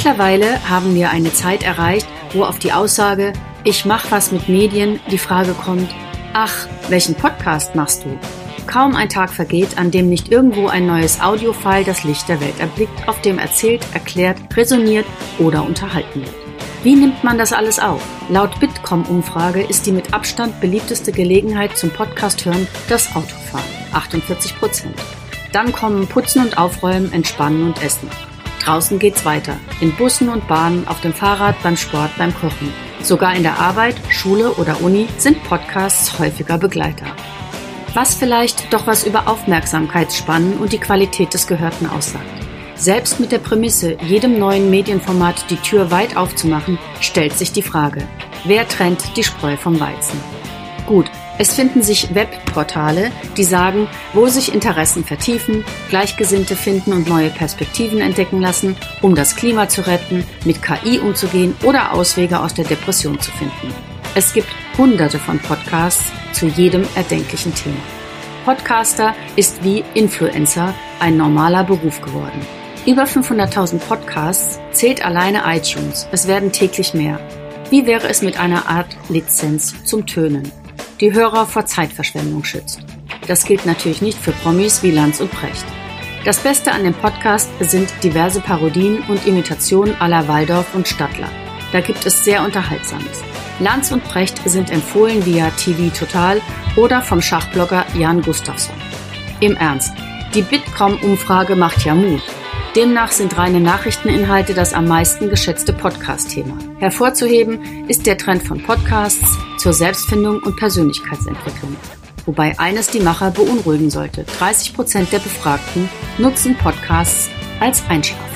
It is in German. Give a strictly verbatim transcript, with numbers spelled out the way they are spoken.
Mittlerweile haben wir eine Zeit erreicht, wo auf die Aussage, ich mach was mit Medien, die Frage kommt, ach, welchen Podcast machst du? Kaum ein Tag vergeht, an dem nicht irgendwo ein neues Audiofile das Licht der Welt erblickt, auf dem erzählt, erklärt, resoniert oder unterhalten wird. Wie nimmt man das alles auf? Laut Bitkom-Umfrage ist die mit Abstand beliebteste Gelegenheit zum Podcast hören das Autofahren, achtundvierzig Prozent. Dann kommen Putzen und Aufräumen, Entspannen und Essen. Draußen geht's weiter, in Bussen und Bahnen, auf dem Fahrrad, beim Sport, beim Kochen. Sogar in der Arbeit, Schule oder Uni sind Podcasts häufiger Begleiter. Was vielleicht doch was über Aufmerksamkeitsspannen und die Qualität des Gehörten aussagt. Selbst mit der Prämisse, jedem neuen Medienformat die Tür weit aufzumachen, stellt sich die Frage, wer trennt die Spreu vom Weizen? Gut, es finden sich Webportale, die sagen, wo sich Interessen vertiefen, Gleichgesinnte finden und neue Perspektiven entdecken lassen, um das Klima zu retten, mit K I umzugehen oder Auswege aus der Depression zu finden. Es gibt hunderte von Podcasts zu jedem erdenklichen Thema. Podcaster ist wie Influencer ein normaler Beruf geworden. Über fünfhunderttausend Podcasts zählt alleine iTunes. Es werden täglich mehr. Wie wäre es mit einer Art Lizenz zum Tönen, die Hörer vor Zeitverschwendung schützt? Das gilt natürlich nicht für Promis wie Lanz und Precht. Das Beste an dem Podcast sind diverse Parodien und Imitationen à la Waldorf und Stattler. Da gibt es sehr Unterhaltsames. Lanz und Precht sind empfohlen via T V Total oder vom Schachblogger Jan Gustafsson. Im Ernst, die Bitkom-Umfrage macht ja Mut. Demnach sind reine Nachrichteninhalte das am meisten geschätzte Podcast-Thema. Hervorzuheben ist der Trend von Podcasts zur Selbstfindung und Persönlichkeitsentwicklung. Wobei eines die Macher beunruhigen sollte. dreißig Prozent der Befragten nutzen Podcasts als Einschlag.